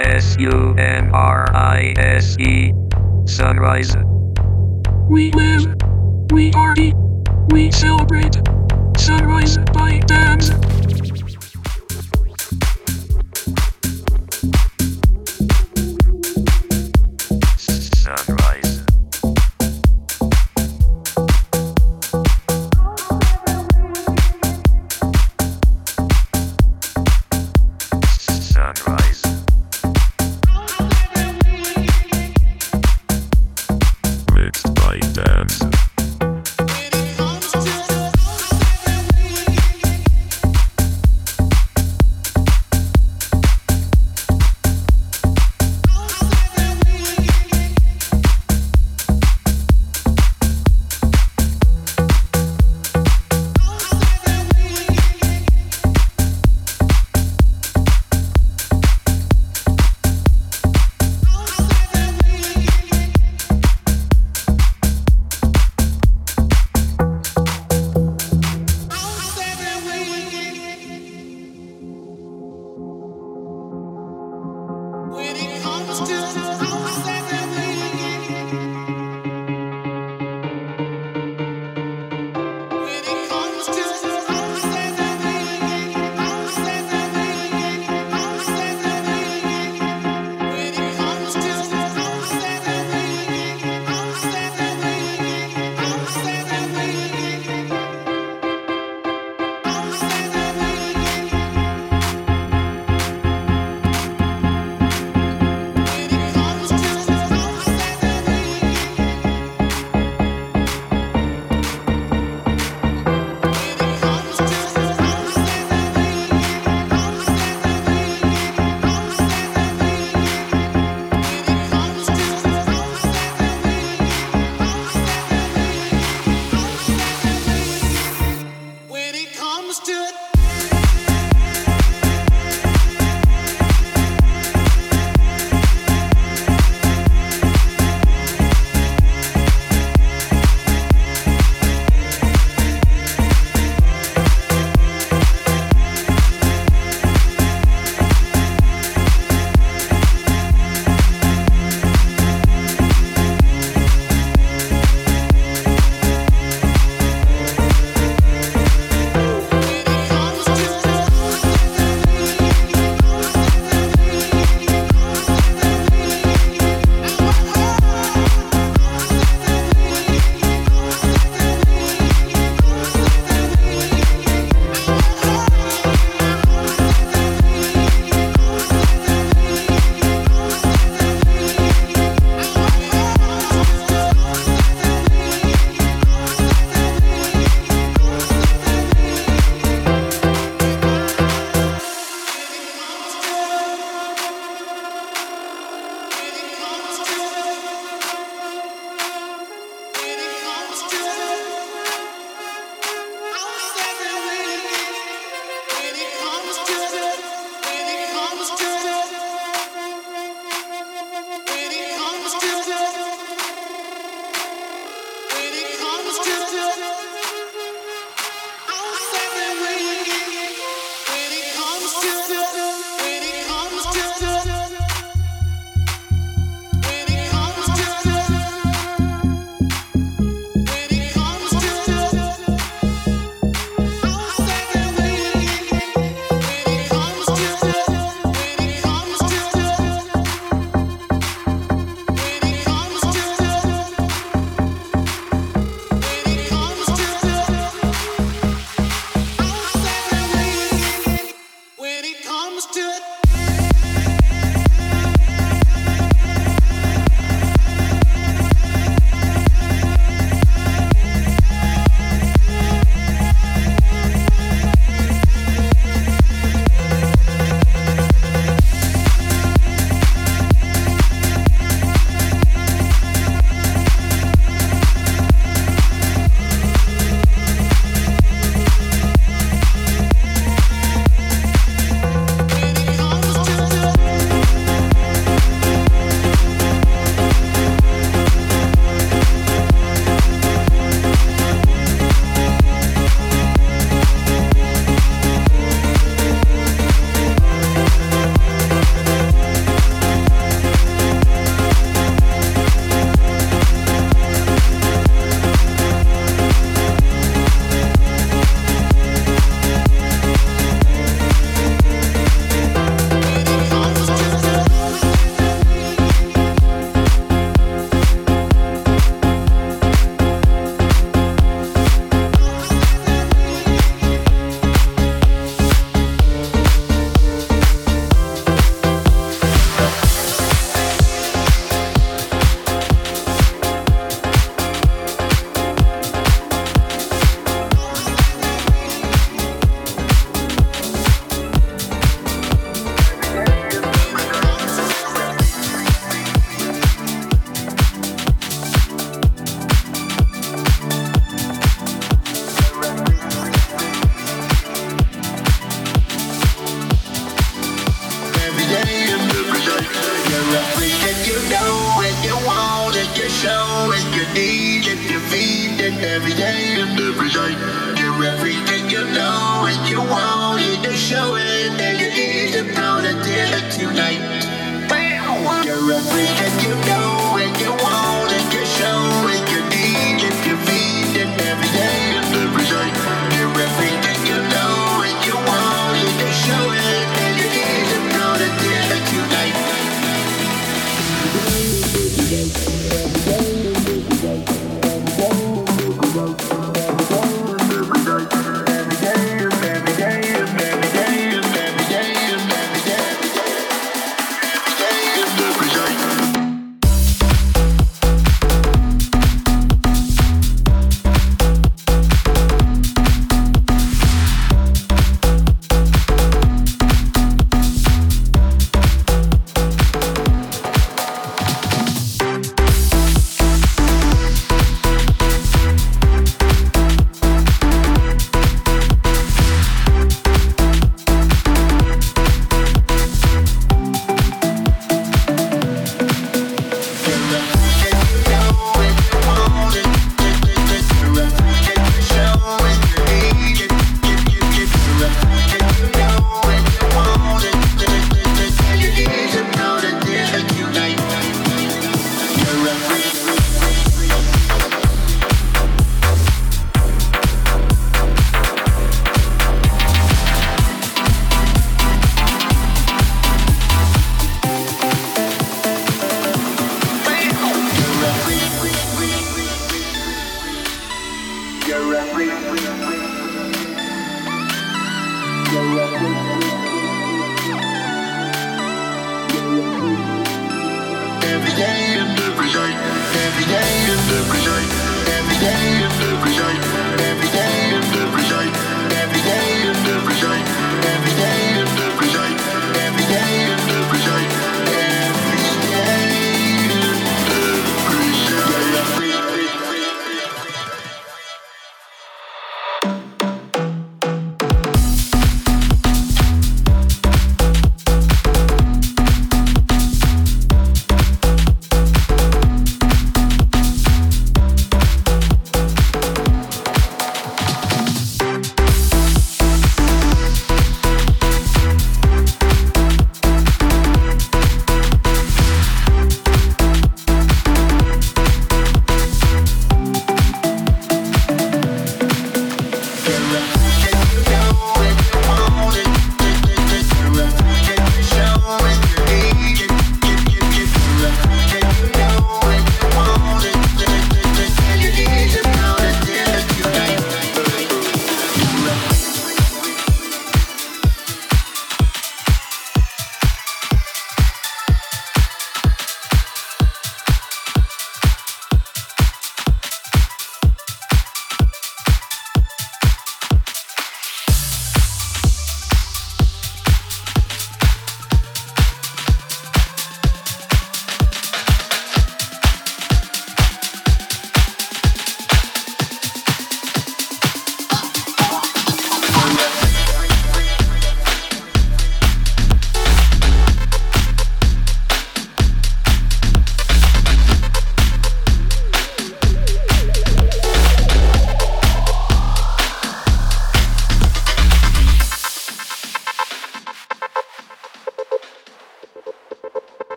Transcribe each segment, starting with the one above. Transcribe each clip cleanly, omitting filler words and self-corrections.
Sunrise. Sunrise. We live, we party, we celebrate. Sunrise by dance. Sunrise. Sunrise. Mixed by dance.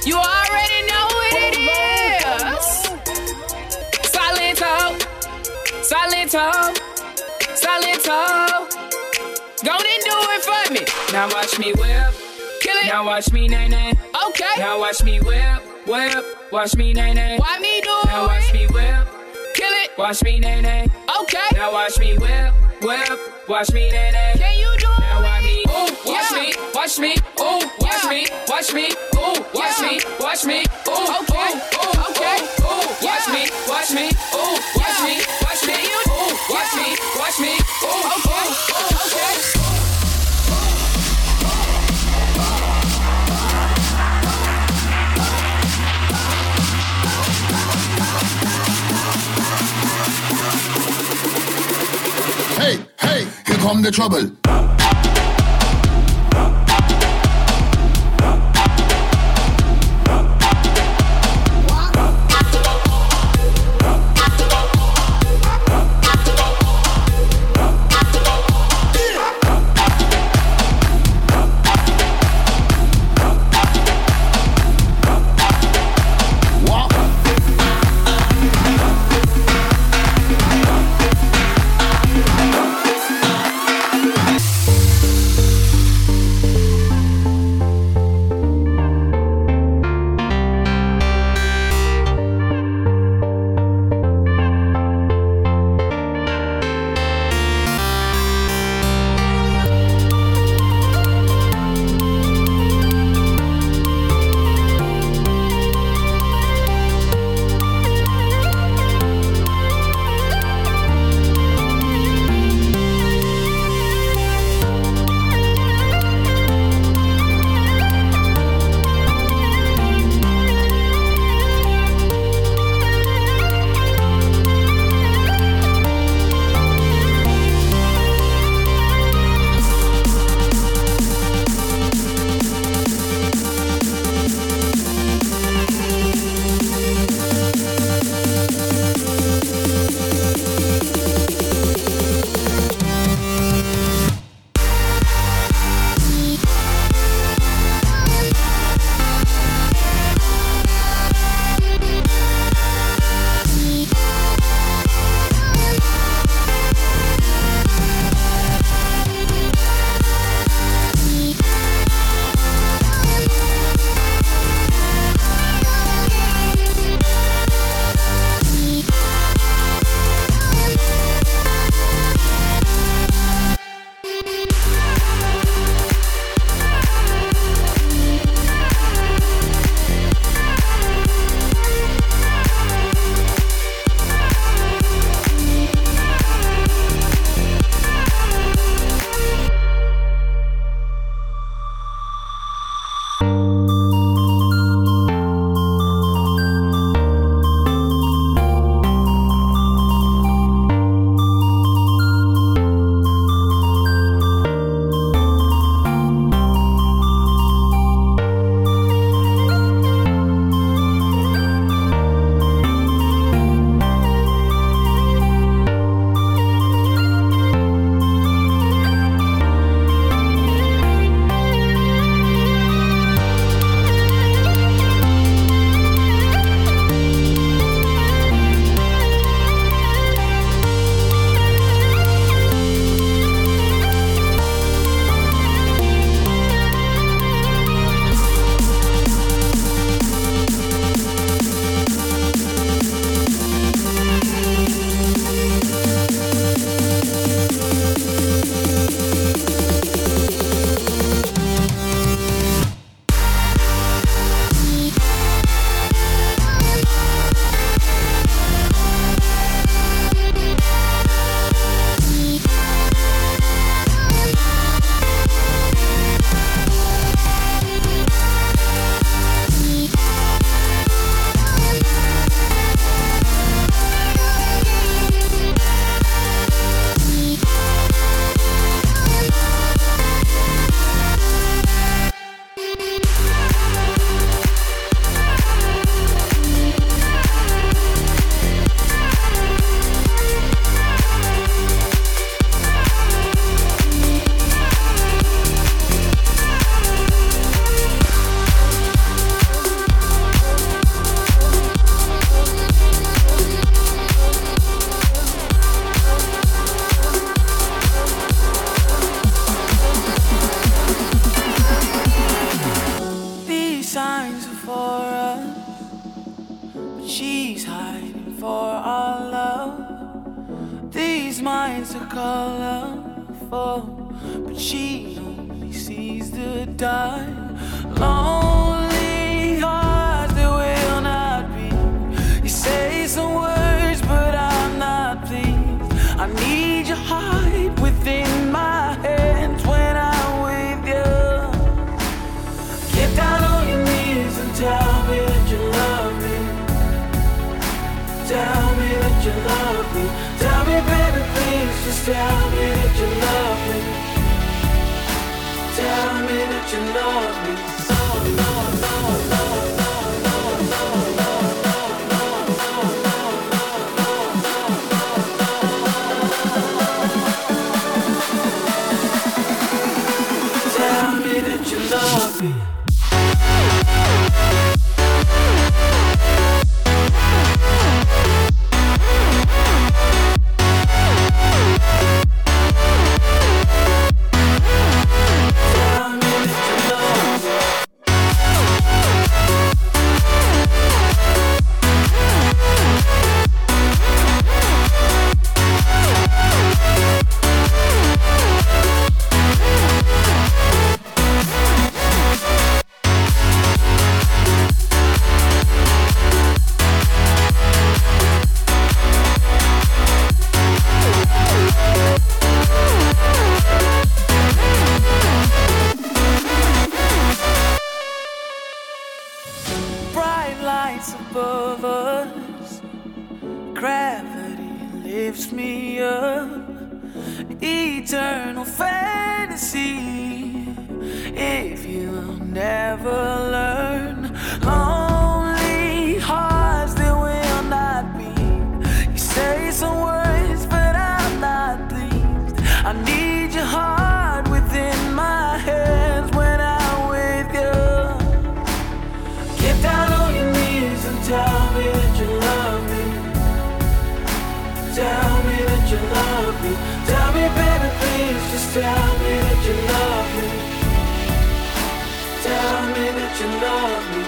You already know what it is. Silento, Silento, Silento. Go and do it for me. Now watch me whip. Kill it. Now watch me nay-nay. Okay. Now watch me whip, whip. Watch me nay-nay. Why me do it? Now watch me whip. Kill it. Watch me nay-nay. Okay. Now watch me whip, whip. Watch me nay-nay. Can you do it? Now watch me. Ooh, watch me. Watch me. Ooh, watch me. Watch me. Ooh, watch me. Watch me. Ooh, okay. Ooh, okay. Ooh, watch me. Watch me. Ooh, watch me. Watch me. Ooh, watch me. Watch me. Ooh, okay. Okay. Hey, hey, here come the trouble. she's hiding for our love. These minds are colorful, but she only sees the dark. Lonely hearts that will not be. You say some words, but I'm not pleased. I need your heart within my hands when I'm with you. Get down on your knees and tell me that you love me. Tell me that you love me. Tell me, baby, please, just tell me that you love me. Tell me that you love me. Tell me that you love me. Above us, gravity lifts me up. Eternal fantasy, if you'll never learn. Lonely hearts that will not be. You say some words, but I'm not pleased. I need your heart within my hands when I'm with you. Get down on your knees and tell me that you love me. Tell me that you love me. Tell me, baby, please, just tell me that you love me. Tell me that you love me.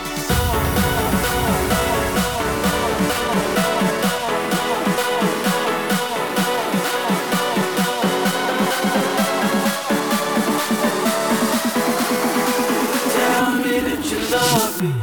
Tell me that you love me.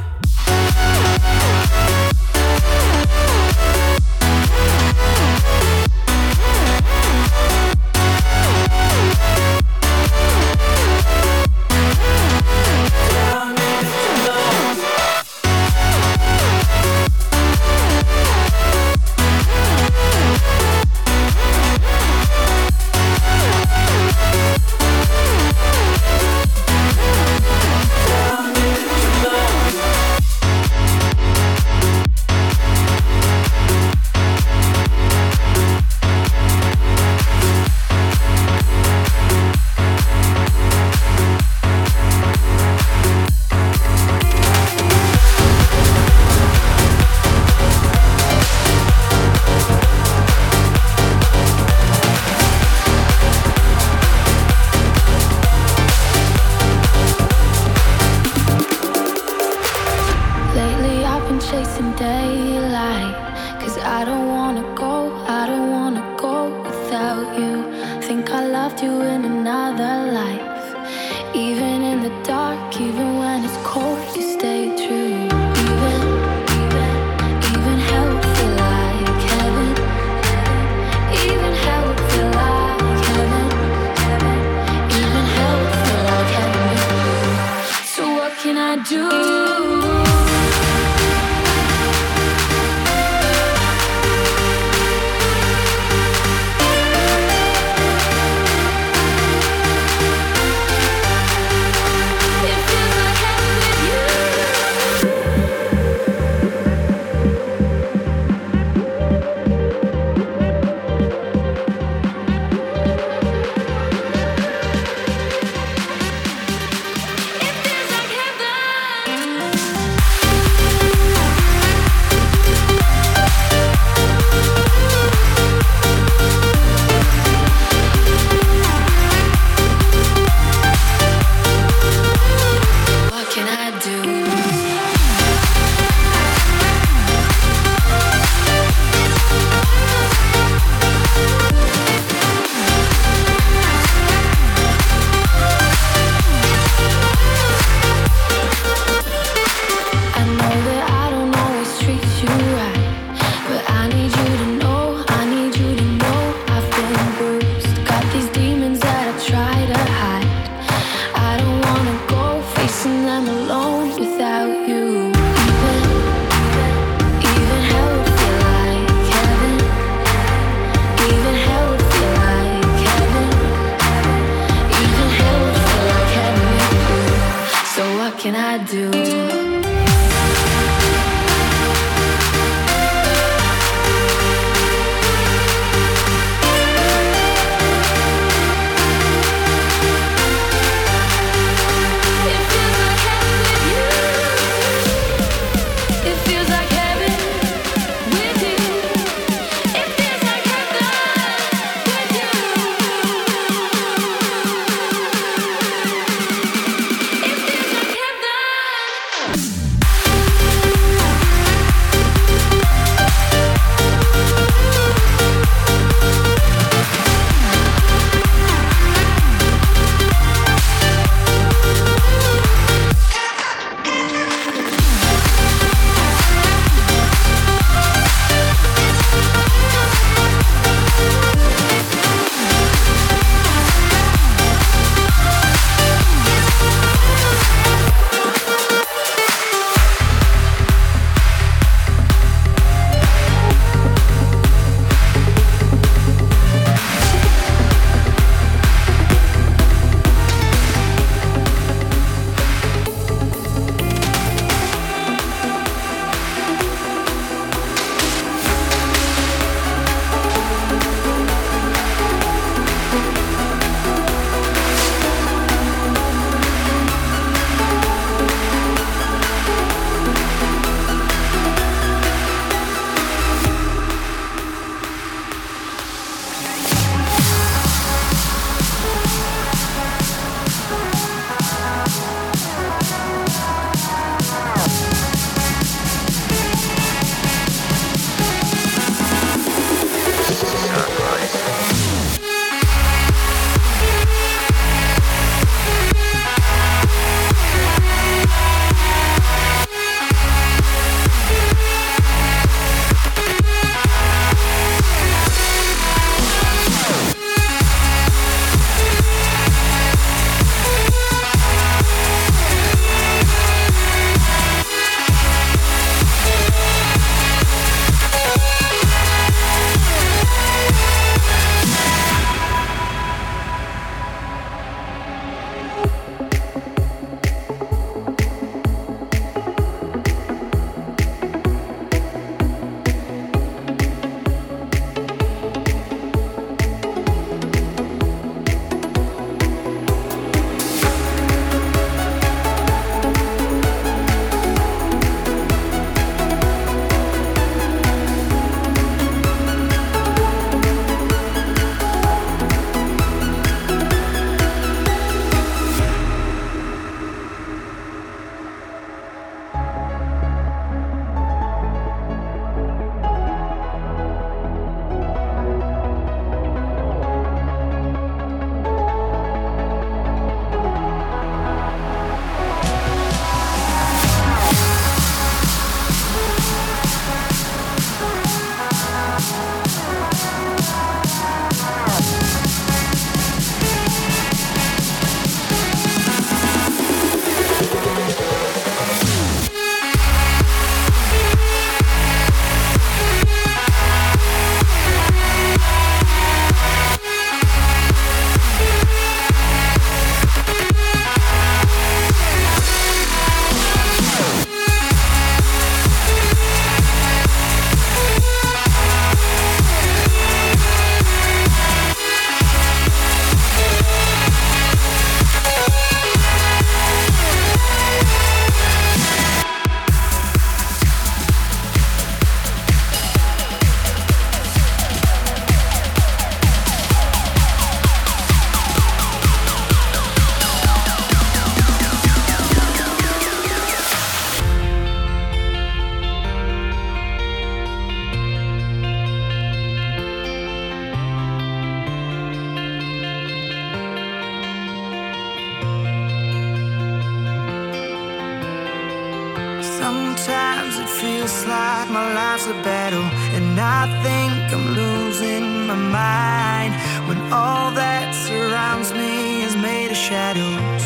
feels like my life's a battle, and I think I'm losing my mind when all that surrounds me is made of shadows.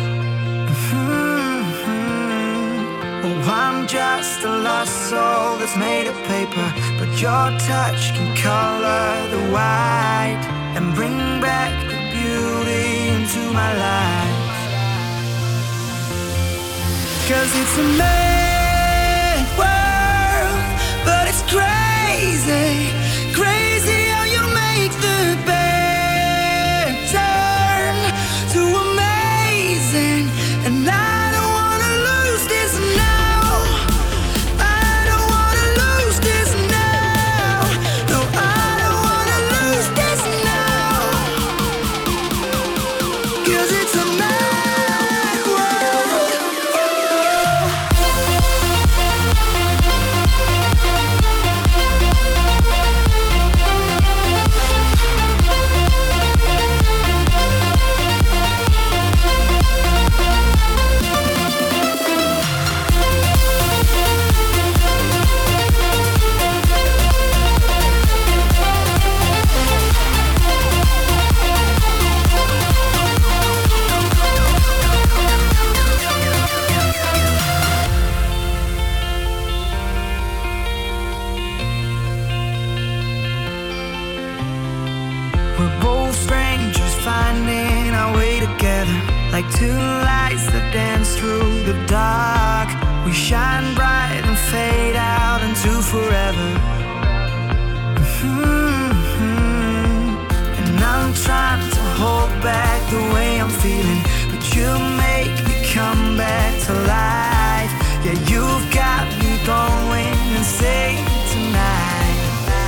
Oh, I'm just a lost soul that's made of paper, but your touch can color the white and bring back the beauty into my life. 'Cause it's a mad world, but it's crazy, crazy how you make the bad turn to amazing. And I don't wanna lose this now. I don't wanna lose this now. No, I don't wanna lose this now. 'Cause it's a mad world. We're both strangers finding our way together, like two lights that dance through the dark. We shine bright and fade out into forever. And I'm trying to hold back the way I'm feeling, but you make me come back to life. Yeah, you've got me going insane tonight.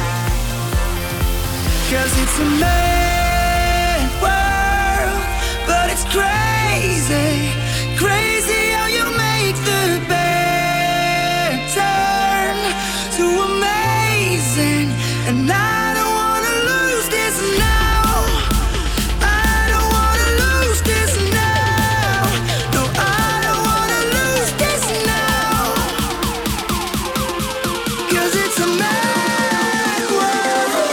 'Cause it's a mad world, but it's crazy, crazy how you make the bad turn to amazing. And I don't wanna lose this now. I don't wanna lose this now. No, I don't wanna lose this now. 'Cause it's a mad world.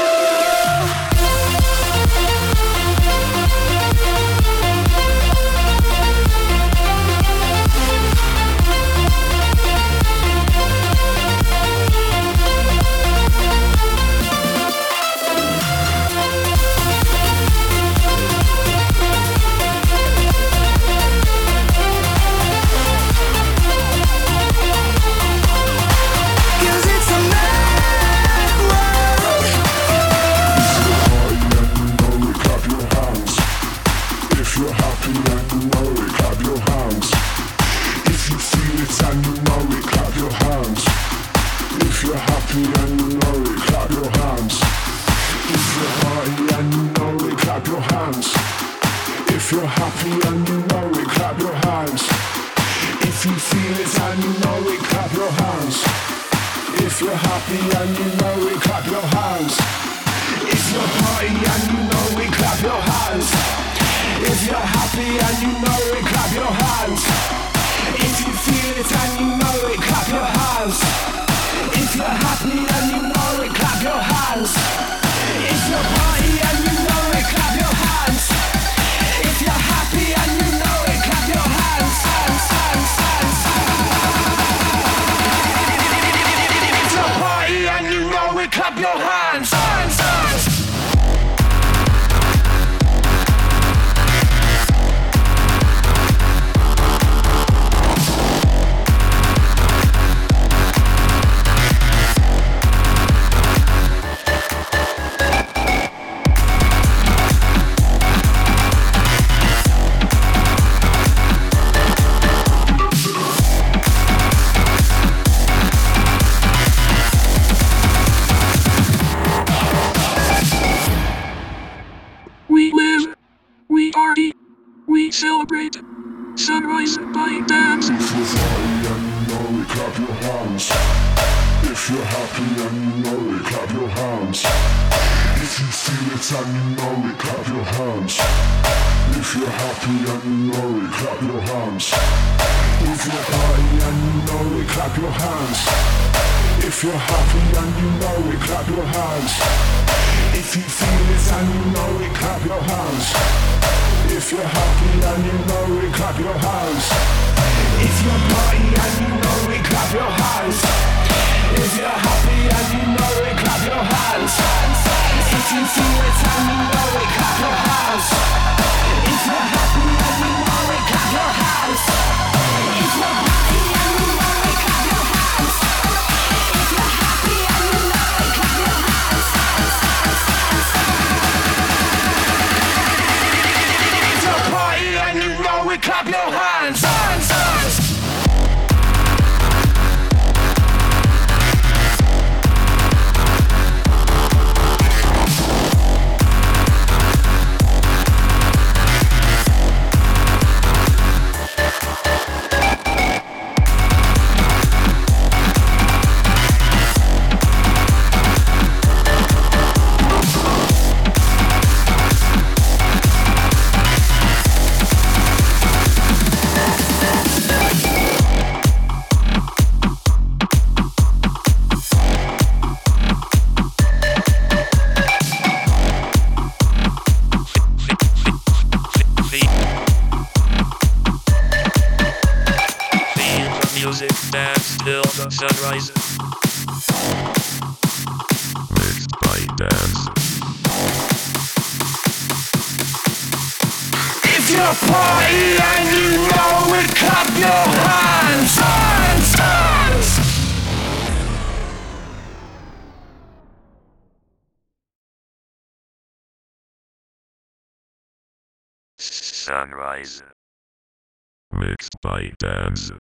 Clap your hands, hands, hands. Celebrate sunrise by dance. If you're happy and you know it, clap your hands. If you're happy and you know it, clap your hands. If you feel it and you know it, clap your hands. If you're happy and you know it, clap your hands. If you're party and you know it, clap your hands. If you're happy and you know it, clap your hands. If you feel it and you know it, clap your hands. If you're happy and you know it, clap your hands. If you're party and you know it, clap your hands. If you're happy and you know it, clap your hands. If you feel it and you know it, clap your hands. If you're happy and you know it, clap your hands. If you're happy and you know it, clap your hands. If you're happy and you know it, clap your hands. If you're party and you know it, clap your hands. Music, dance till the sun rises. Mixed by Dance. If you're party and you know it, clap your hands. Hands, hands. Sunrise. Mixed by Dance.